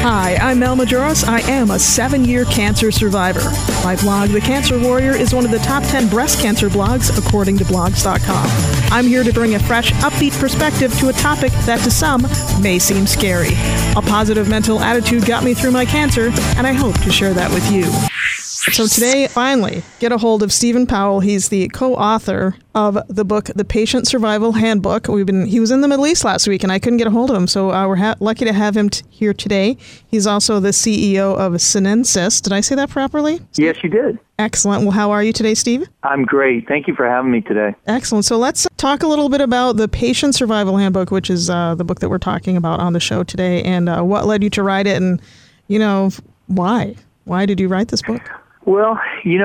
Hi, I'm Mel Majoros. I am a 7-year cancer survivor. My blog, The Cancer Warrior, is one of the top 10 breast cancer blogs, according to blogs.com. I'm here to bring a fresh, upbeat perspective to a topic that to some may seem scary. A positive mental attitude got me through my cancer, and I hope to share that with you. So today, finally, get a hold of Stephen Powell. He's the co-author of the book, The Patient Survival Handbook. He was in the Middle East last week, and I couldn't get a hold of him, so we're lucky to have him here today. He's also the CEO of Sinensis. Did I say that properly? Yes, you did. Excellent. Well, how are you today, Steve? I'm great. Thank you for having me today. Excellent. So let's talk a little bit about The Patient Survival Handbook, which is the book that we're talking about on the show today, and what led you to write it, and, why? Why did you write this book? Well,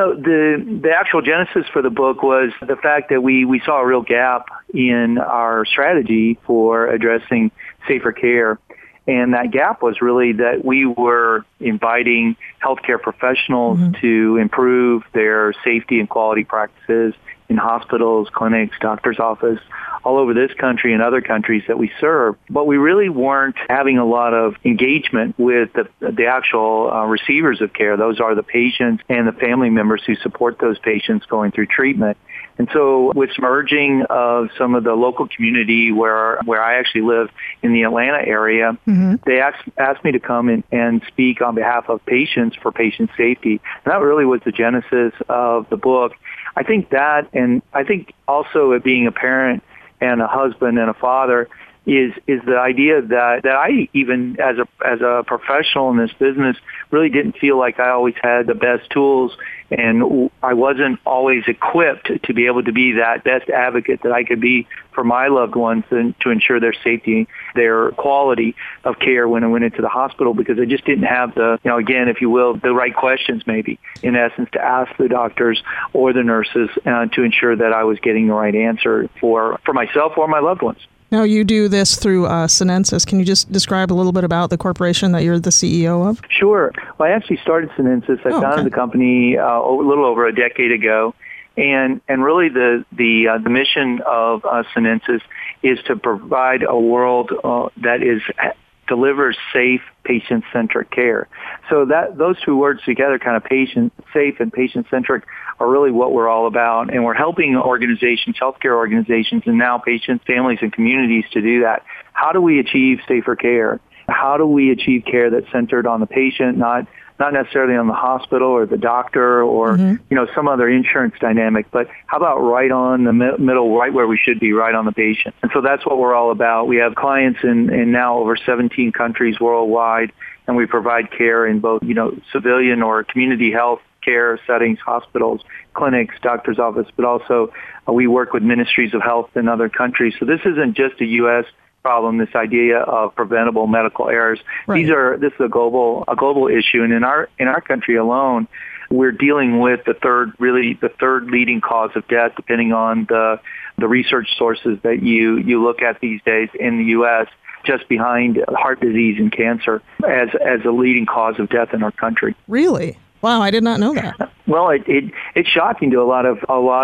the actual genesis for the book was the fact that we saw a real gap in our strategy for addressing safer care. And that gap was really that we were inviting healthcare professionals to improve their safety and quality practices in hospitals, clinics, doctor's office, all over this country and other countries that we serve. But we really weren't having a lot of engagement with the actual receivers of care. Those are the patients and the family members who support those patients going through treatment. And so with merging of some of the local community where I actually live in the Atlanta area, they asked me to come and speak on behalf of patients for patient safety. And that really was the genesis of the book. I think that, and I think also it being a parent and a husband and a father, is the idea that I, even as a professional in this business, really didn't feel like I always had the best tools, and I wasn't always equipped to be able to be that best advocate that I could be for my loved ones and to ensure their safety, their quality of care when I went into the hospital, because I just didn't have the, again, if you will, the right questions maybe, in essence, to ask the doctors or the nurses to ensure that I was getting the right answer for myself or my loved ones. Now, you do this through Sinensis. Can you just describe a little bit about the corporation that you're the CEO of? Sure. Well, I actually started Sinensis. I founded the company a little over a decade ago. And really the mission of Sinensis is to provide a world that delivers safe, patient-centric care. So those two words together, kind of safe and patient-centric, are really what we're all about. And we're helping organizations, healthcare organizations, and now patients, families, and communities to do that. How do we achieve safer care? How do we achieve care that's centered on the patient, not necessarily on the hospital or the doctor or, some other insurance dynamic, but how about right on the middle, right where we should be, right on the patient? And so that's what we're all about. We have clients in now over 17 countries worldwide, and we provide care in both, civilian or community health care settings, hospitals, clinics, doctor's office, but also we work with ministries of health in other countries. So this isn't just a U.S. problem, this idea of preventable medical errors. Right. This is a global issue, and in our country alone, we're dealing with the third leading cause of death, depending on the research sources that you look at these days in the U.S., just behind heart disease and cancer as a leading cause of death in our country. Really? Wow, I did not know that. Well, it's shocking to a lot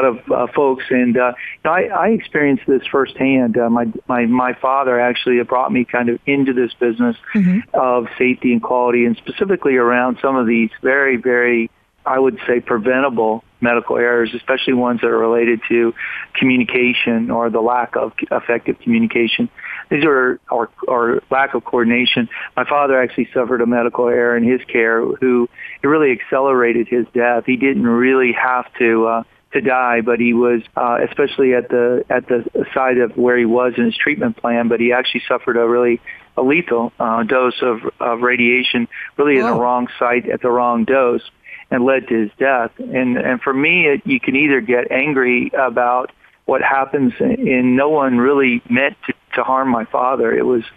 of folks, and I experienced this firsthand. My father actually brought me kind of into this business of safety and quality, and specifically around some of these very, very, I would say, preventable medical errors, especially ones that are related to communication or the lack of effective communication. These are or lack of coordination. My father actually suffered a medical error in his care, it really accelerated his death. He didn't really have to die, but he was especially at the side of where he was in his treatment plan. But he actually suffered a lethal dose of radiation, really in the wrong site at the wrong dose, and led to his death. And for me, you can either get angry about what happens, and no one really meant to harm my father. It was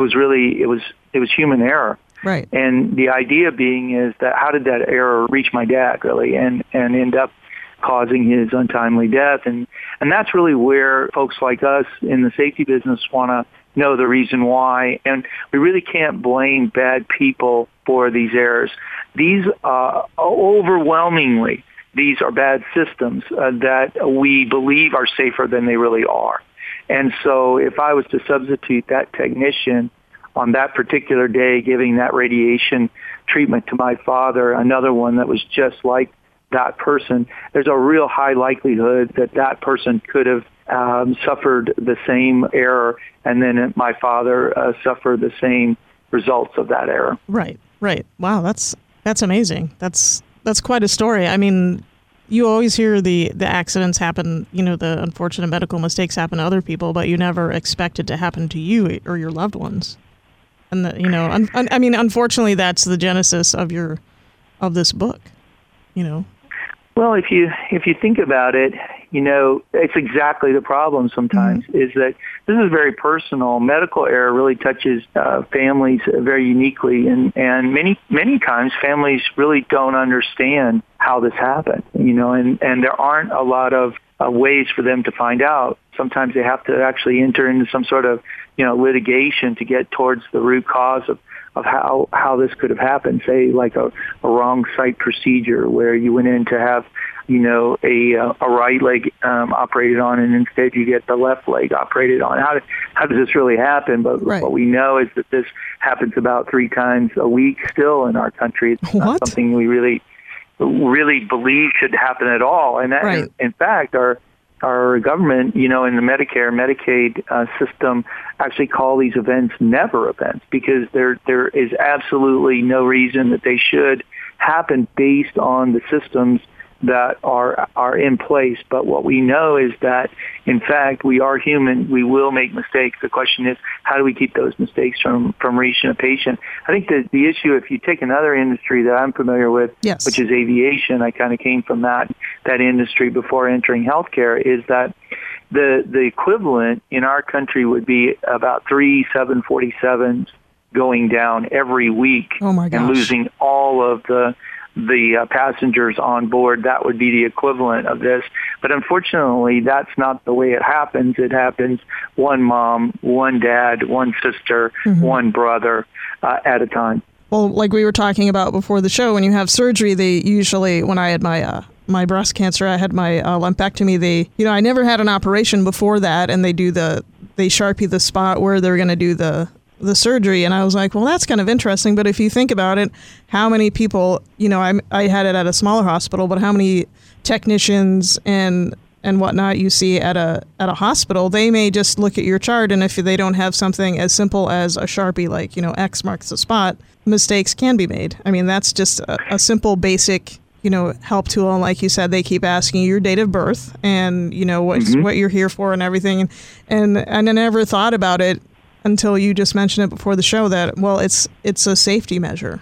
human error. Right. And the idea being is that how did that error reach my dad really and end up causing his untimely death? And that's really where folks like us in the safety business want to know the reason why. And we really can't blame bad people for these errors. These overwhelmingly, these are bad systems that we believe are safer than they really are. And so if I was to substitute that technician on that particular day giving that radiation treatment to my father, another one that was just like that person, there's a real high likelihood that that person could have suffered the same error, and then my father suffered the same results of that error. Right. Wow, that's amazing. That's quite a story. I mean, you always hear the accidents happen, the unfortunate medical mistakes happen to other people, but you never expect it to happen to you or your loved ones. And unfortunately, that's the genesis of this book. Well, if you think about it, it's exactly the problem sometimes, is that this is very personal. Medical error really touches families very uniquely, and many times families really don't understand how this happened, and there aren't a lot of ways for them to find out. Sometimes they have to actually enter into some sort of, litigation to get towards the root cause of how this could have happened, say like a wrong site procedure where you went in to have, a right leg operated on, and instead you get the left leg operated on. How does this really happen? But What we know is that this happens about 3 times a week still in our country. It's not something we really believe should happen at all. And that, in fact, our government, in the Medicare, Medicaid system actually call these events never events, because there is absolutely no reason that they should happen based on the systems that are in place. But what we know is that, in fact, we are human. We will make mistakes. The question is, how do we keep those mistakes from reaching a patient? I think that the issue, if you take another industry that I'm familiar with, which is aviation, I kind of came from that industry before entering healthcare, is that the equivalent in our country would be about 3 747s going down every week and losing all of the passengers on board. That would be the equivalent of this. But unfortunately, that's not the way it happens. It happens one mom, one dad, one sister, one brother at a time. Well, like we were talking about before the show, when you have surgery, they usually, when I had my breast cancer, I had my lumpectomy. I never had an operation before that, and they Sharpie the spot where they're going to do the surgery, and I was like, well, that's kind of interesting. But if you think about it, how many people, I had it at a smaller hospital, but how many technicians and whatnot you see at a hospital? They may just look at your chart, and if they don't have something as simple as a Sharpie, like, X marks the spot, mistakes can be made. I mean, that's just a simple, basic, help tool. And like you said, they keep asking you your date of birth and, what you're here for and everything. And I never thought about it until you just mentioned it before the show that, well, it's a safety measure.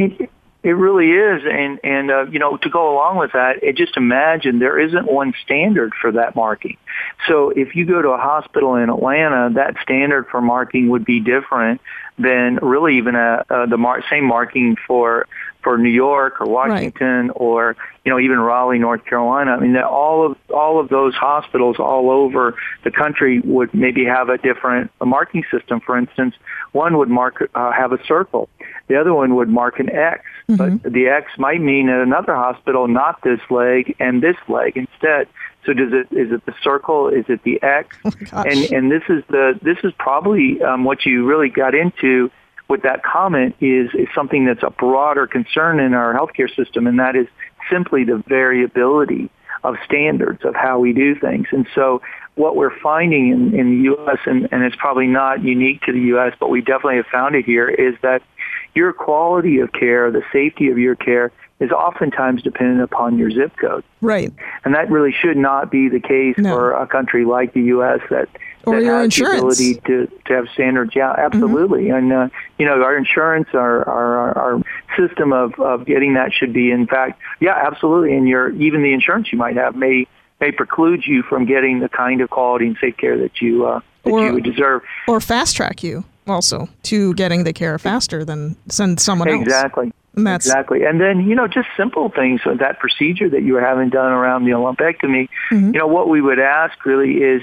It really is. And to go along with that, just imagine there isn't one standard for that marking. So if you go to a hospital in Atlanta, that standard for marking would be different than really even the same marking for New York or Washington or even Raleigh, North Carolina. I mean, all of those hospitals all over the country would maybe have a different marking system. For instance, one would have a circle, the other one would mark an X, but the X might mean at another hospital not this leg and this leg instead. So is it the circle? Is it the X? Oh, and this is probably what you really got into with that comment is something that's a broader concern in our healthcare system, and that is simply the variability of standards of how we do things. And so what we're finding in the U.S., and it's probably not unique to the U.S., but we definitely have found it here, is that your quality of care, the safety of your care, is oftentimes dependent upon your zip code. Right. And that really should not be the case for a country like the U.S. that your has insurance. the ability to have standards. Yeah, absolutely. And, our insurance, our system of getting that should be, in fact, absolutely. And even the insurance you might have may preclude you from getting the kind of quality and safe care that you would deserve. Or fast track you also to getting the care faster than send someone else. Exactly. Exactly. And then, just simple things, so that procedure that you were having done around the lumpectomy, what we would ask really is,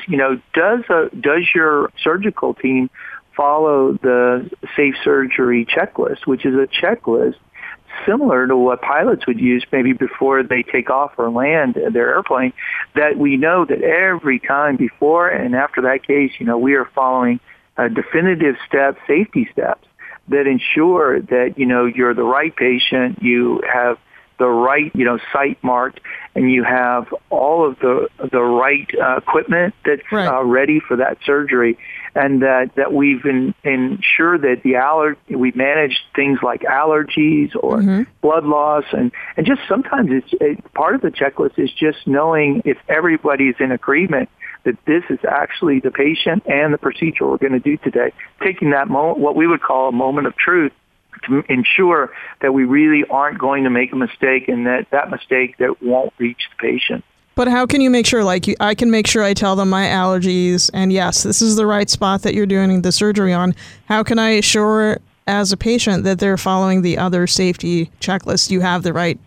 does your surgical team follow the safe surgery checklist, which is a checklist similar to what pilots would use maybe before they take off or land their airplane, that we know that every time before and after that case, we are following definitive steps, safety steps that ensure that, you're the right patient, you have the right, site marked, and you have all of the right equipment that's ready for that surgery, and that we've ensured that we've managed things like allergies or blood loss, and just sometimes it's part of the checklist is just knowing if everybody's in agreement that this is actually the patient and the procedure we're going to do today, taking that moment, what we would call a moment of truth, to ensure that we really aren't going to make a mistake, and that mistake that won't reach the patient. But how can you make sure, I can make sure I tell them my allergies, and yes, this is the right spot that you're doing the surgery on. How can I assure as a patient that they're following the other safety checklist? You have the right,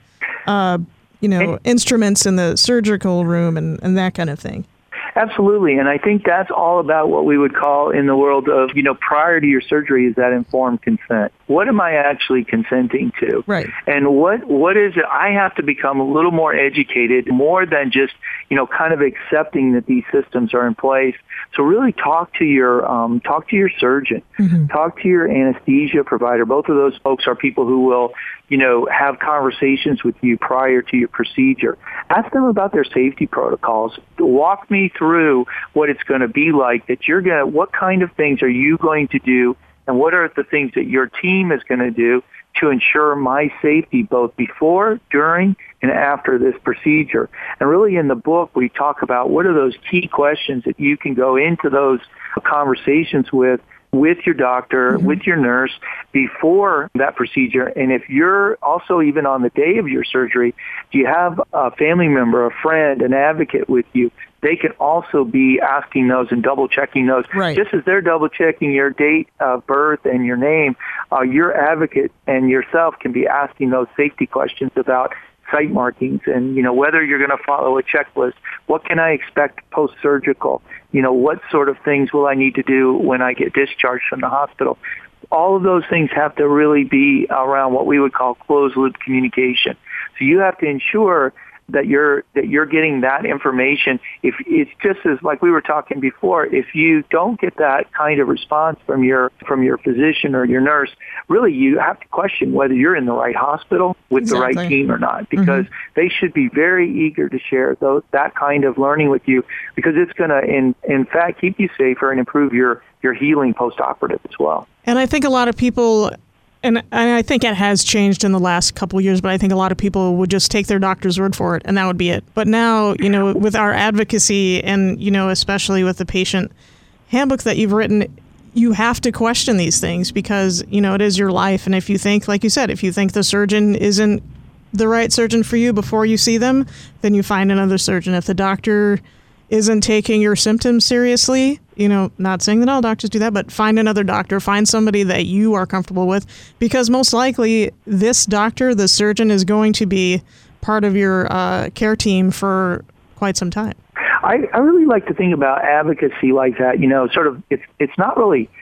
instruments in the surgical room and that kind of thing. Absolutely, and I think that's all about what we would call in the world of, prior to your surgery is that informed consent. What am I actually consenting to? Right. And what is it? I have to become a little more educated, more than just, kind of accepting that these systems are in place. So really talk to your surgeon, talk to your anesthesia provider. Both of those folks are people who will, have conversations with you prior to your procedure. Ask them about their safety protocols. Walk me through what it's going to be like, what kind of things are you going to do, and what are the things that your team is going to do to ensure my safety both before, during, and after this procedure. And really in the book, we talk about what are those key questions that you can go into those conversations with your doctor, with your nurse before that procedure. And if you're also even on the day of your surgery, do you have a family member, a friend, an advocate with you? They can also be asking those and double-checking those. Right. Just as they're double-checking your date of birth and your name, your advocate and yourself can be asking those safety questions about site markings and, whether you're going to follow a checklist. What can I expect post-surgical? What sort of things will I need to do when I get discharged from the hospital? All of those things have to really be around what we would call closed-loop communication. So you have to ensure that you're getting that information. If it's just as like we were talking before, if you don't get that kind of response from your physician or your nurse, really you have to question whether you're in the right hospital with the right team or not, because they should be very eager to share that kind of learning with you, because it's going to in fact keep you safer and improve your healing post-operative as well. And I think a lot of people, and I think it has changed in the last couple of years, but I think a lot of people would just take their doctor's word for it, and that would be it. But now, with our advocacy and, especially with the patient handbook that you've written, you have to question these things because, it is your life. And if you think, like you said, if you think the surgeon isn't the right surgeon for you before you see them, then you find another surgeon. If the doctor isn't taking your symptoms seriously, not saying that all doctors do that, but find another doctor, find somebody that you are comfortable with, because most likely this doctor, the surgeon, is going to be part of your care team for quite some time. I really like to think about advocacy like that, sort of, it's not really,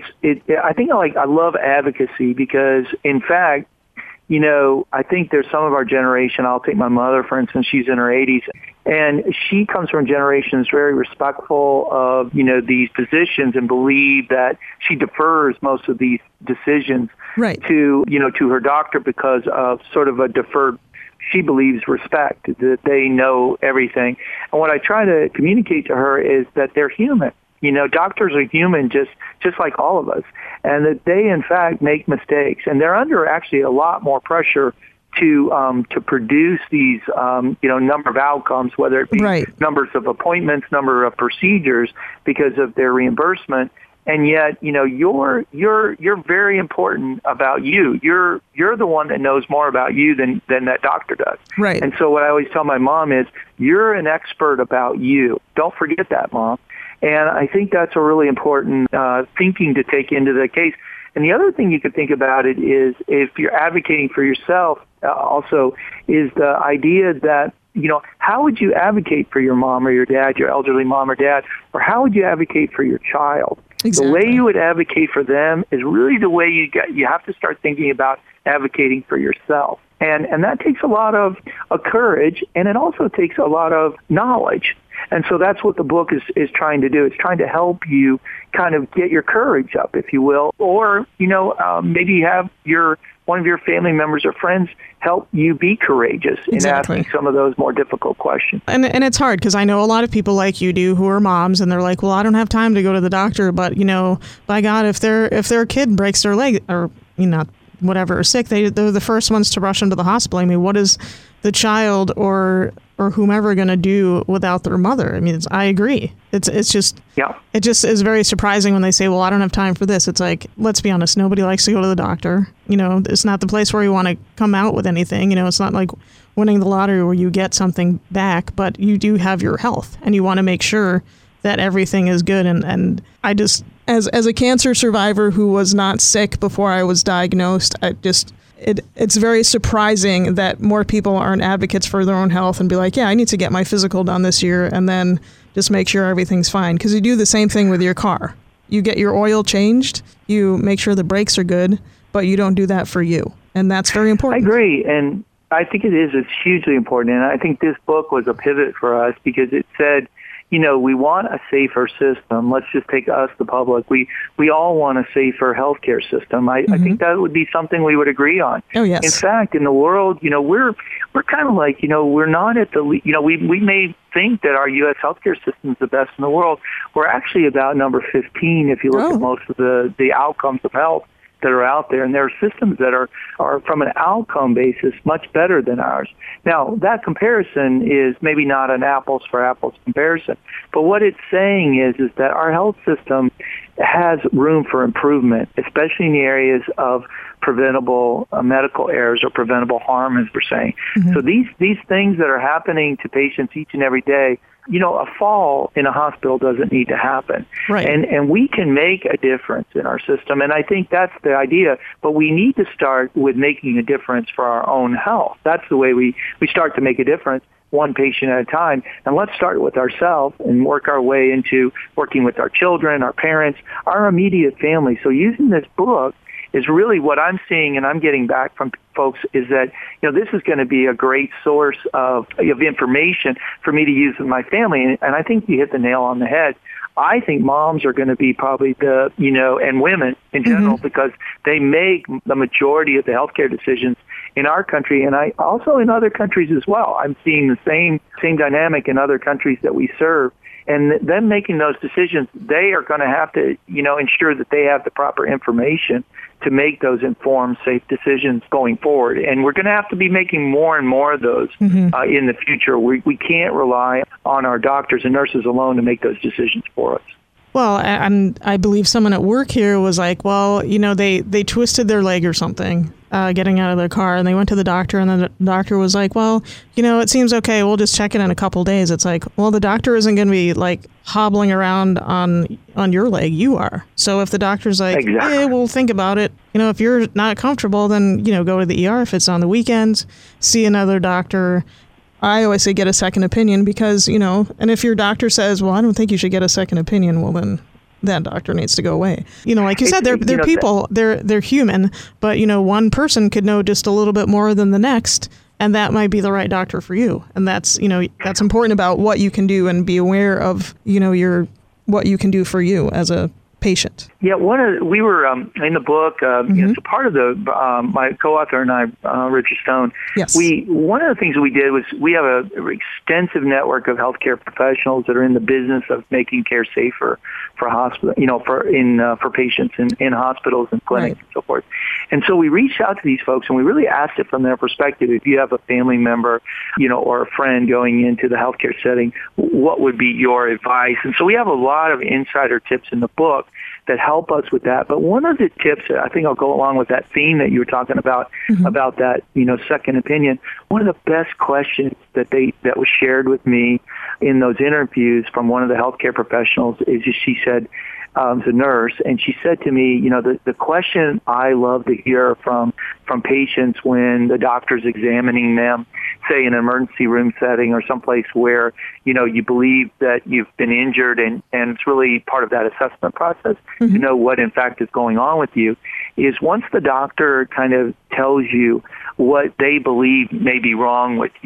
I think I love advocacy because, in fact, I think there's some of our generation, I'll take my mother, for instance, she's in her 80s, and she comes from a generation that's very respectful of, these positions and believe that she defers most of these decisions to her doctor because of sort of a deferred, she believes, respect, that they know everything. And what I try to communicate to her is that they're human. Doctors are human just like all of us, and that they, in fact, make mistakes. And they're under actually a lot more pressure to produce these, number of outcomes, whether it be numbers of appointments, number of procedures, because of their reimbursement. And yet, you're very important about you. You're the one that knows more about you than that doctor does. Right. And so what I always tell my mom is, you're an expert about you. Don't forget that, Mom. And I think that's a really important thinking to take into the case. And the other thing you could think about it is, if you're advocating for yourself, also is the idea that, how would you advocate for your mom or your dad, your elderly mom or dad, or how would you advocate for your child? Exactly. The way you would advocate for them is really the way you have to start thinking about advocating for yourself. And that takes a lot of courage, and it also takes a lot of knowledge. And so that's what the book is trying to do. It's trying to help you kind of get your courage up, if you will, or, maybe you have one of your family members or friends help you be courageous in asking some of those more difficult questions. And it's hard because I know a lot of people like you do who are moms, and they're like, well, I don't have time to go to the doctor, but, by God, if their kid breaks their leg or, whatever, is sick, they're the first ones to rush into the hospital. I mean, what is the child or whomever going to do without their mother? I mean, I agree. It's just, it just is very surprising when they say, well, I don't have time for this. It's like, let's be honest, nobody likes to go to the doctor. It's not the place where you want to come out with anything. It's not like winning the lottery where you get something back, but you do have your health and you want to make sure that everything is good. And I just, as a cancer survivor who was not sick before I was diagnosed, it's very surprising that more people aren't advocates for their own health and be like, yeah, I need to get my physical done this year and then just make sure everything's fine. Because you do the same thing with your car. You get your oil changed, you make sure the brakes are good, but you don't do that for you. And that's very important. I agree. And I think it is. It's hugely important. And I think this book was a pivot for us because it said, we want a safer system. Let's just take us, the public. We all want a safer healthcare system. I think that would be something we would agree on. Oh, yes. In fact, in the world, we're kind of like, we're not at the, we may think that our U.S. healthcare system is the best in the world. We're actually about number 15 if you look at most of the outcomes of health that are out there, and there are systems that are from an outcome basis much better than ours. Now, that comparison is maybe not an apples for apples comparison, but what it's saying is that our health system has room for improvement, especially in the areas of preventable medical errors or preventable harm, as we're saying. So these things that are happening to patients each and every day, a fall in a hospital doesn't need to happen. Right. And we can make a difference in our system. And I think that's the idea. But we need to start with making a difference for our own health. That's the way we start to make a difference, one patient at a time. And let's start with ourselves and work our way into working with our children, our parents, our immediate family. So using this book is really what I'm seeing and I'm getting back from folks is that, this is going to be a great source of information for me to use with my family. And I think you hit the nail on the head. I think moms are going to be probably and women in general, because they make the majority of the healthcare decisions in our country, and I also in other countries as well. I'm seeing the same dynamic in other countries that we serve. And them making those decisions, they are going to have to, ensure that they have the proper information to make those informed, safe decisions going forward. And we're going to have to be making more and more of those in the future. We can't rely on our doctors and nurses alone to make those decisions for us. Well, and I believe someone at work here was like, well, they twisted their leg or something getting out of their car, and they went to the doctor, and then the doctor was like, well, it seems okay. We'll just check it in a couple days. It's like, well, the doctor isn't going to be like hobbling around on your leg. You are. So if the doctor's like, hey, we'll think about it. If you're not comfortable, then, go to the ER if it's on the weekends, see another doctor. I always say get a second opinion because, and if your doctor says, well, I don't think you should get a second opinion, well, then that doctor needs to go away. Like you said, they're people, they're human, but, one person could know just a little bit more than the next, and that might be the right doctor for you. And that's, that's important about what you can do and be aware of, what you can do for you as a patient. Yeah, we were in the book. So part of the my co-author and I, Richard Stone. Yes. One of the things we did was we have an extensive network of healthcare professionals that are in the business of making care safer for hospital, for patients in hospitals and clinics and so forth. And so we reached out to these folks and we really asked it from their perspective. If you have a family member, or a friend going into the healthcare setting, what would be your advice? And so we have a lot of insider tips in the book that help us with that. But one of the tips, I think I'll go along with that theme that you were talking about that, second opinion. One of the best questions that was shared with me in those interviews from one of the healthcare professionals is she said, the nurse, and she said to me, the question I love to hear from patients when the doctor's examining them, say in an emergency room setting or someplace where, you believe that you've been injured and it's really part of that assessment process to know what in fact is going on with you, is once the doctor kind of tells you what they believe may be wrong with you,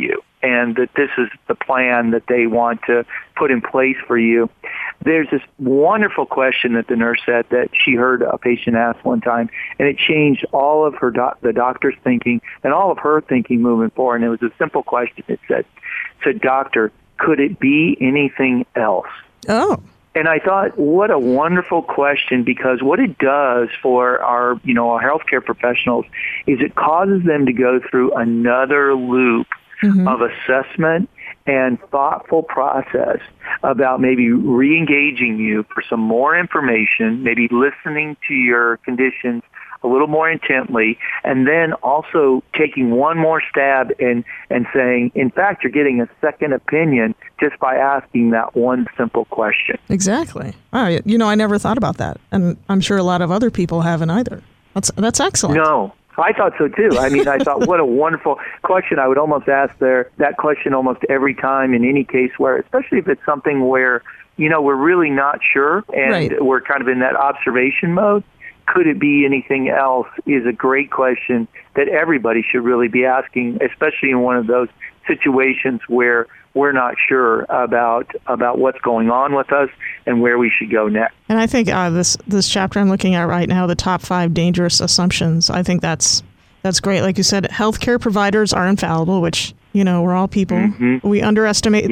and that this is the plan that they want to put in place for you. There's this wonderful question that the nurse said that she heard a patient ask one time, and it changed all of the doctor's thinking and all of her thinking moving forward. And it was a simple question. It said, "Doctor, could it be anything else?" Oh. And I thought, what a wonderful question, because what it does for our healthcare professionals is it causes them to go through another loop of assessment and thoughtful process about maybe re-engaging you for some more information, maybe listening to your conditions a little more intently, and then also taking one more stab and saying, in fact, you're getting a second opinion just by asking that one simple question. Exactly. I never thought about that, and I'm sure a lot of other people haven't either. That's excellent. No. I thought so too. I mean, I thought, what a wonderful question. I would almost ask that question almost every time in any case where, especially if it's something where, we're really not sure and we're kind of in that observation mode. Could it be anything else is a great question that everybody should really be asking, especially in one of those situations where we're not sure about what's going on with us and where we should go next. And I think this chapter I'm looking at right now, the top 5 dangerous assumptions, I think that's great. Like you said, healthcare providers are infallible, which, we're all people. Mm-hmm. We underestimate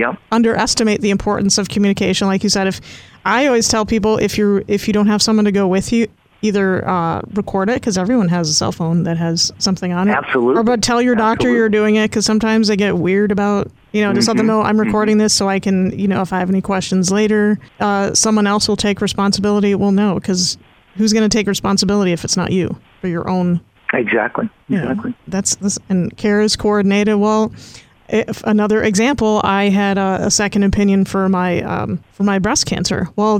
the importance of communication. Like you said, I always tell people, if you don't have someone to go with you, either record it, because everyone has a cell phone that has something on it. Absolutely. Or but tell your doctor you're doing it, because sometimes they get weird about, just let them know I'm recording this so I can, if I have any questions later, someone else will take responsibility. Well, no, because who's going to take responsibility if it's not you for your own? Exactly. That's this, and care is coordinated. Well, another example, I had a second opinion for my breast cancer. Well,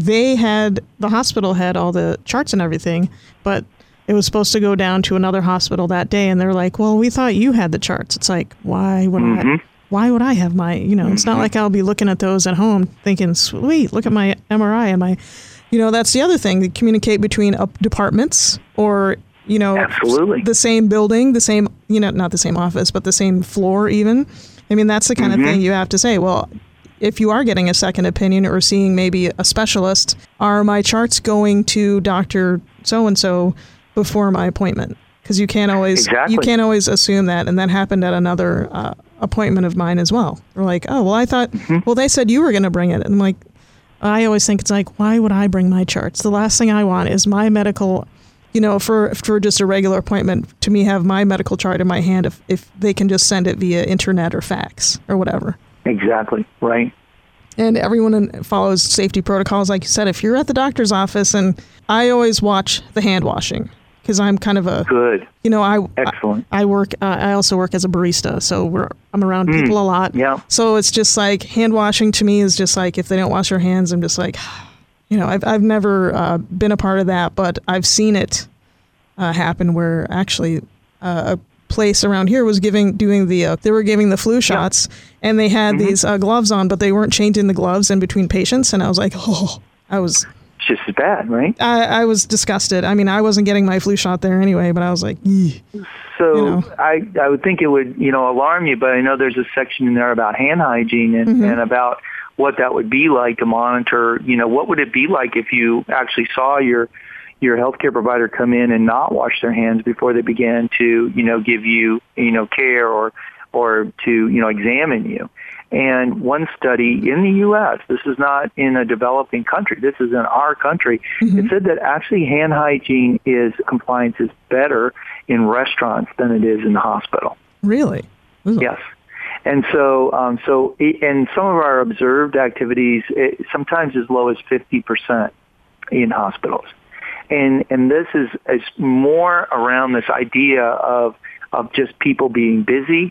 the hospital had all the charts and everything, but it was supposed to go down to another hospital that day, and they're like, "Well, we thought you had the charts." It's like, why would I have my? It's not like I'll be looking at those at home thinking, "Sweet, look at my MRI." Am I? That's the other thing. They communicate between departments or. Absolutely. The same building, the same, not the same office, but the same floor even. I mean, that's the kind of thing you have to say. Well, if you are getting a second opinion or seeing maybe a specialist, are my charts going to Dr. So-and-so before my appointment? Because you can't always assume that. And that happened at another appointment of mine as well. They're like, oh, well, I thought, well, they said you were going to bring it. And I'm like, I always think it's like, why would I bring my charts? The last thing I want is my medical for just a regular appointment, to me, have my medical chart in my hand if they can just send it via internet or fax or whatever. Exactly, right. And everyone follows safety protocols. Like you said, if you're at the doctor's office, and I always watch the hand washing, because I'm kind of a... Good. Excellent. I also work as a barista, so I'm around people a lot. Yeah. So it's just like, hand washing to me is just like, if they don't wash their hands, I'm just like... I've never been a part of that, but I've seen it happen where actually a place around here was they were giving the flu shots, and they had these gloves on, but they weren't changing the gloves in between patients, and I was like, it's just as bad, right? I was disgusted. I mean, I wasn't getting my flu shot there anyway, but I was like, So I would think it would, alarm you, but I know there's a section in there about hand hygiene and about what that would be like to monitor. What would it be like if you actually saw your healthcare provider come in and not wash their hands before they began to, give you, care or to, examine you. And one study in the U.S., this is not in a developing country, this is in our country, it said that actually hand hygiene compliance is better in restaurants than it is in the hospital. Really? Yes. And so in some of our observed activities, sometimes as low as 50% in hospitals. And this is more around this idea of just people being busy,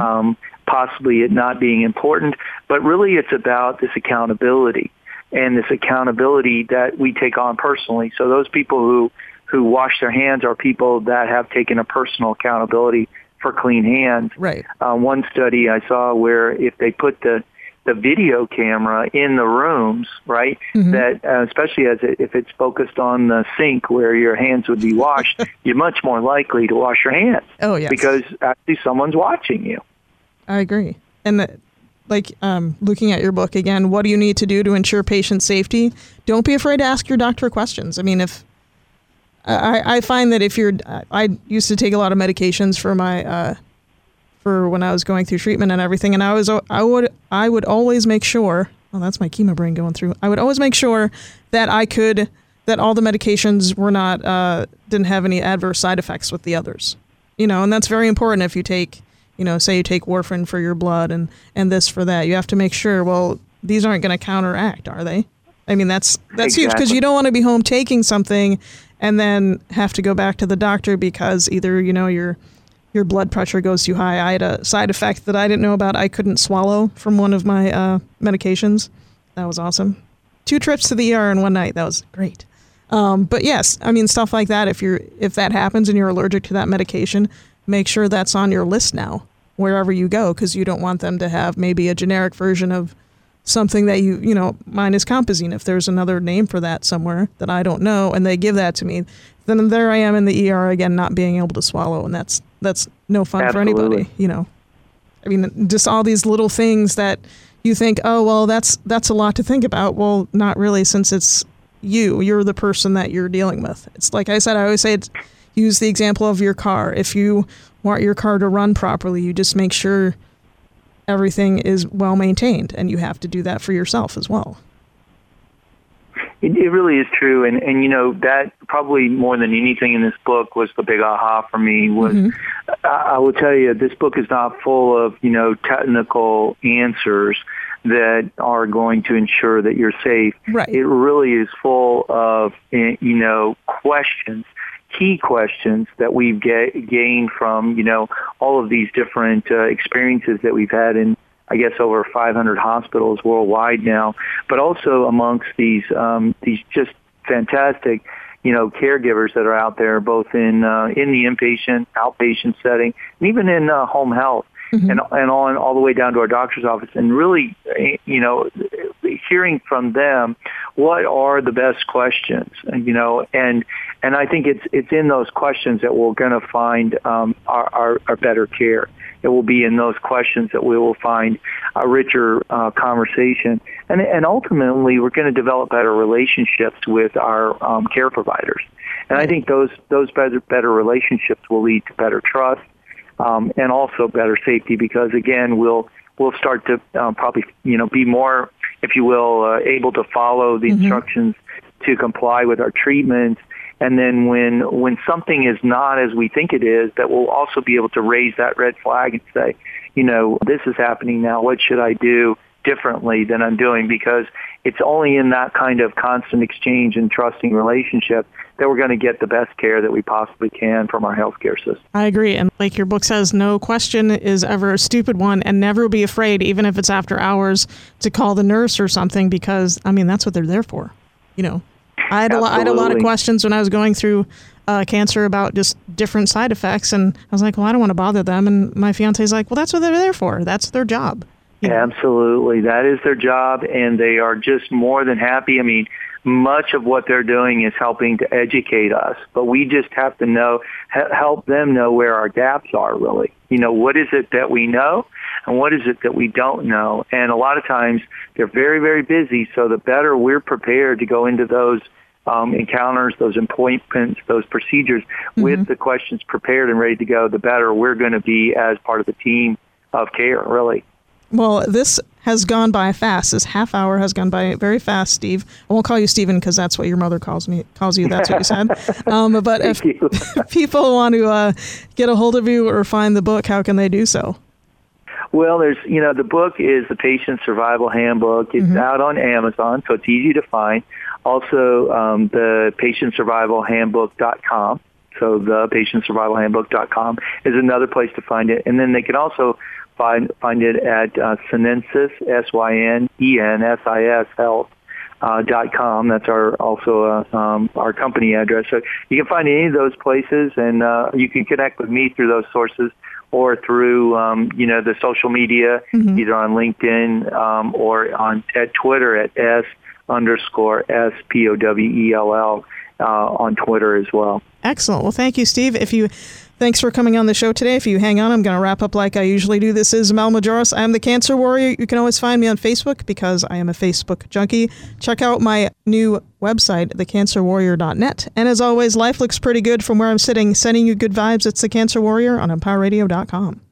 possibly it not being important, but really it's about this accountability and this accountability that we take on personally. So those people who wash their hands are people that have taken a personal accountability for clean hands. Right. One study I saw where if they put the video camera in the rooms, right, that especially if it's focused on the sink where your hands would be washed, you're much more likely to wash your hands. Oh, yes. Because actually someone's watching you. I agree. looking at your book again, what do you need to do to ensure patient safety? Don't be afraid to ask your doctor questions. I mean, if I find that I used to take a lot of medications for my for when I was going through treatment and everything, and I would always make sure. Well, that's my chemo brain going through. I would always make sure that that all the medications were not didn't have any adverse side effects with the others. And that's very important if you take, say you take warfarin for your blood and this for that. You have to make sure, well, these aren't going to counteract, are they? I mean, that's Exactly. huge, because you don't want to be home taking something and then have to go back to the doctor because either, your blood pressure goes too high. I had a side effect that I didn't know about. I couldn't swallow from one of my medications. That was awesome. 2 trips to the ER in one night. That was great. But yes, I mean, stuff like that. If that happens and you're allergic to that medication, make sure that's on your list now, wherever you go, because you don't want them to have maybe a generic version of something that mine is Compazine. If there's another name for that somewhere that I don't know and they give that to me, then there I am in the ER again, not being able to swallow. And that's no fun Absolutely. for anybody, I mean, just all these little things that you think, oh, well, that's a lot to think about. Well, not really, since it's you're the person that you're dealing with. It's like I said, I always say, use the example of your car. If you want your car to run properly, you just make sure everything is well maintained, and you have to do that for yourself as well. It really is true, and that probably more than anything in this book was the big aha for me. Was I will tell you, this book is not full of technical answers that are going to ensure that you're safe. Right. It really is full of questions, key questions that we've gained from all of these different experiences that we've had in, I guess, over 500 hospitals worldwide now, but also amongst these just fantastic, caregivers that are out there, both in the inpatient, outpatient setting, and even in home health, and on all the way down to our doctor's office, and really, hearing from them what are the best questions, and I think it's in those questions that we're going to find our better care. It will be in those questions that we will find a richer conversation. And ultimately, we're going to develop better relationships with our care providers. And I think those better relationships will lead to better trust and also better safety, because, again, we'll start to probably, be more, if you will, able to follow the instructions to comply with our treatments. And then when something is not as we think it is, that we'll also be able to raise that red flag and say, this is happening now. What should I do differently than I'm doing? Because it's only in that kind of constant exchange and trusting relationship that we're going to get the best care that we possibly can from our healthcare system. I agree. And like your book says, no question is ever a stupid one, and never be afraid, even if it's after hours, to call the nurse or something, because, I mean, that's what they're there for, I had a lot of questions when I was going through cancer about just different side effects, and I was like, well, I don't want to bother them. And my fiance's like, well, that's what they're there for. That's their job. Absolutely. That is their job, and they are just more than happy. I mean, much of what they're doing is helping to educate us, but we just have to help them know where our gaps are, really. What is it that we know, and what is it that we don't know? And a lot of times they're very, very busy, so the better we're prepared to go into those encounters, those appointments, those procedures with the questions prepared and ready to go, the better we're going to be as part of the team of care, really. Well, this has gone by fast. This half hour has gone by very fast, Steve. I won't call you Stephen because that's what your mother calls you. That's what you said. But if people want to get a hold of you or find the book, how can they do so? Well, there's, the book is the Patient Survival Handbook. It's out on Amazon, so it's easy to find. Also, the PatientSurvivalHandbook.com. So the PatientSurvivalHandbook.com is another place to find it. And then they can also find it at Synensis, SYNENSIS Health.com. That's our company address. So you can find any of those places, and you can connect with me through those sources or through the social media, either on LinkedIn or at Twitter at _SPOWELL on Twitter as well. Excellent. Well, thank you, Steve. If you Thanks for coming on the show today. If you hang on, I'm going to wrap up like I usually do. This is Mel Majoros. I am the Cancer Warrior. You can always find me on Facebook because I am a Facebook junkie. Check out my new website, thecancerwarrior.net. And as always, life looks pretty good from where I'm sitting. Sending you good vibes. It's the Cancer Warrior on EmpowerRadio.com.